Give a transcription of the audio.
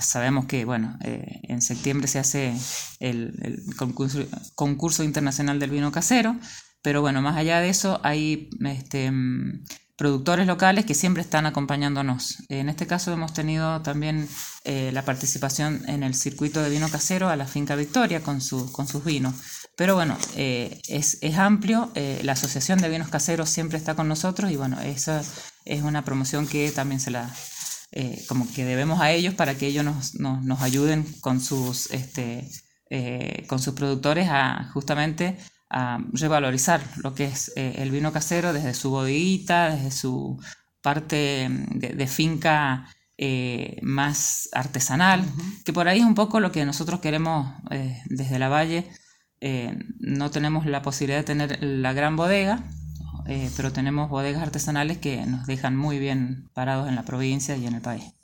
sabemos que, bueno, en septiembre se hace el concurso internacional del vino casero, pero bueno, más allá de eso hay productores locales que siempre están acompañándonos. En este caso hemos tenido también la participación en el circuito de vino casero a la Finca Victoria con sus vinos. Pero bueno, es amplio, la Asociación de Vinos Caseros siempre está con nosotros y bueno, esa es una promoción que también como que debemos a ellos para que ellos nos ayuden con sus productores a justamente a revalorizar lo que es el vino casero desde su bodeguita, desde su parte de finca más artesanal, que por ahí es un poco lo que nosotros queremos desde la Valle. No tenemos la posibilidad de tener la gran bodega, pero tenemos bodegas artesanales que nos dejan muy bien parados en la provincia y en el país.